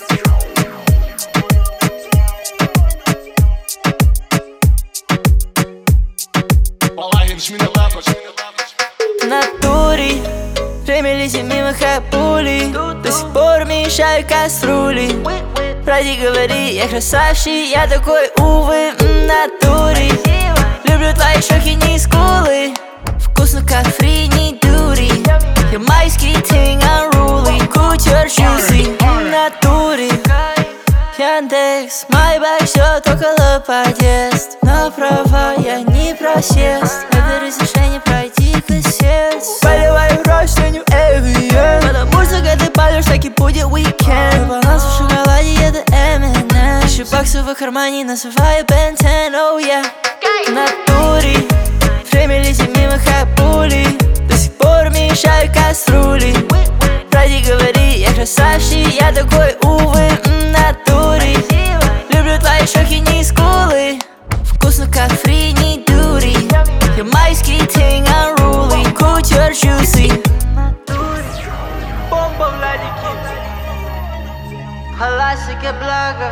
В натуре время летит мимо как пули. До сих пор мешаю кастрюли. Правде говори, я красавчик, я такой, увы, в натуре. Люблю твои щеки, не скулы. Вкусно как фри, не дури. You're my skating, unruly. Couture juicy, в натуре. Яндекс, Майбах, ждет около подъезд. Но права я не просест. Это разрешение пройти к сердцу. Поливаю кровь, что не Эвиен. Потому что когда ты палишь, так и будет уикенд. Баланс в шоколаде, это M&M. 1000 баксов в кармане, называю Ben 10, oh yeah. В натуре время летит мимо как пули. До сих пор мешаю кастрюли. Правде говори, я красавчик, я такой, увы, в натуре. Люблю твои щеки, не скулы. Вкусно как фри, не дури. You're my skating, unruly. Couture juicy. Бомба Владики. Халасика блага.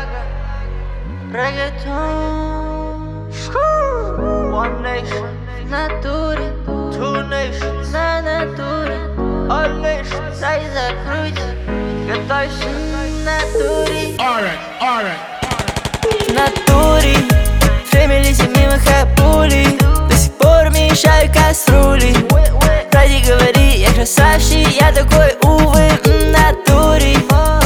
Реггаетон. One nation. В натуре, Two nations. на натуре. All nations. Дай закрыть, Готовься. в натуре. Alright. В натуре время летит мимо как пули. До сих пор мешаю кастрюли. Правде говори, я красавчик, я такой, увы, в натуре.